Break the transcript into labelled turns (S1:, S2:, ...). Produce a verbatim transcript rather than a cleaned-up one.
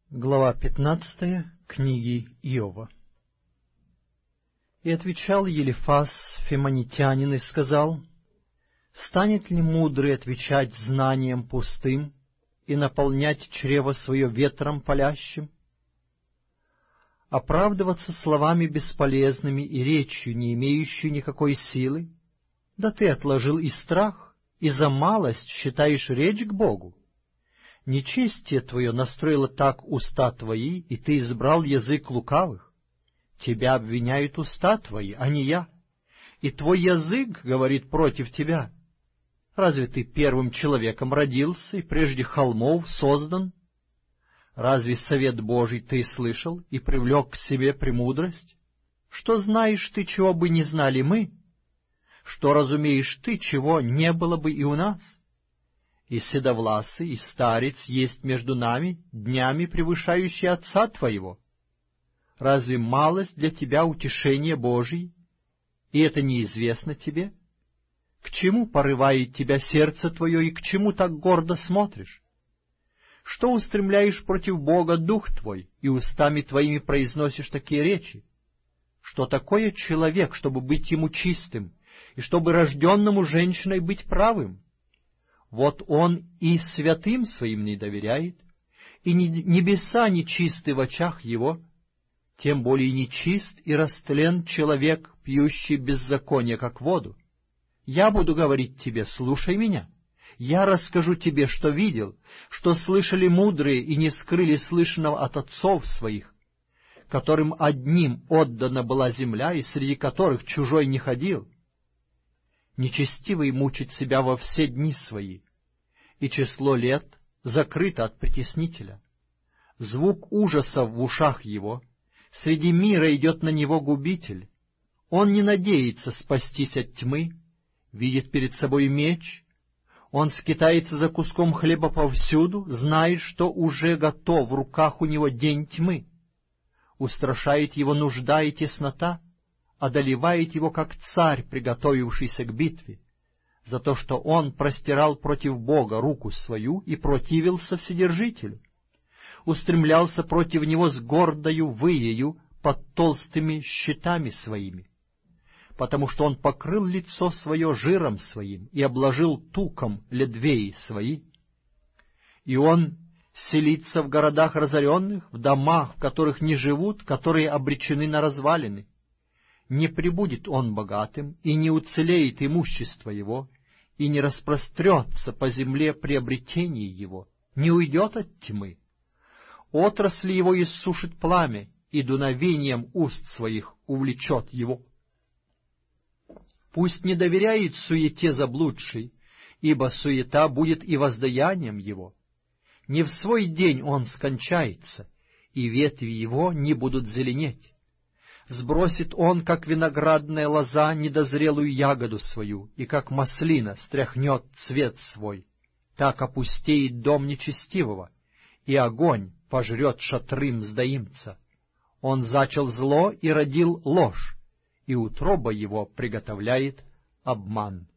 S1: Глава пятнадцатая книги Иова. И отвечал Елифаз Фимонитянин и сказал: «Станет ли мудрый отвечать знанием пустым и наполнять чрево свое ветром палящим? Оправдываться словами бесполезными и речью, не имеющей никакой силы? Да ты отложил и страх, и за малость считаешь речь к Богу. Нечестие твое настроило так уста твои, и ты избрал язык лукавых. Тебя обвиняют уста твои, а не я, и твой язык говорит против тебя. Разве ты первым человеком родился и прежде холмов создан? Разве совет Божий ты слышал и привлек к себе премудрость? Что знаешь ты, чего бы не знали мы? Что разумеешь ты, чего не было бы и у нас? И седовласый, и старец есть между нами, днями превышающий отца твоего. Разве малость для тебя утешение Божие, и это неизвестно тебе? К чему порывает тебя сердце твое, и к чему так гордо смотришь? Что устремляешь против Бога дух твой, и устами твоими произносишь такие речи? Что такое человек, чтобы быть ему чистым, и чтобы рожденному женщиной быть правым? Вот он и святым своим не доверяет, и небеса нечисты в очах его, тем более нечист и растлен человек, пьющий беззаконие, как воду. Я буду говорить тебе: слушай меня. Я расскажу тебе, что видел, что слышали мудрые и не скрыли слышанного от отцов своих, которым одним отдана была земля, и среди которых чужой не ходил. Нечестивый мучит себя во все дни свои, и число лет закрыто от притеснителя. Звук ужаса в ушах его, среди мира идет на него губитель. Он не надеется спастись от тьмы, видит перед собой меч. Он скитается за куском хлеба повсюду, знает, что уже готов в руках у него день тьмы. Устрашает его нужда и теснота, одолевает его, как царь, приготовившийся к битве, за то, что он простирал против Бога руку свою и противился Вседержителю, устремлялся против него с гордою выею под толстыми щитами своими, потому что он покрыл лицо свое жиром своим и обложил туком ледвеи свои. И он селится в городах разоренных, в домах, в которых не живут, которые обречены на развалины. Не прибудет он богатым, и не уцелеет имущество его, и не распрострется по земле приобретение его, не уйдет от тьмы. Отрасли его иссушит пламя, и дуновением уст своих увлечет его. Пусть не доверяет суете заблудший, ибо суета будет и воздаянием его. Не в свой день он скончается, и ветви его не будут зеленеть. Сбросит он, как виноградная лоза, недозрелую ягоду свою, и как маслина стряхнет цвет свой. Так опустеет дом нечестивого, и огонь пожрет шатры мздоимца. Он зачал зло и родил ложь, и утроба его приготовляет обман.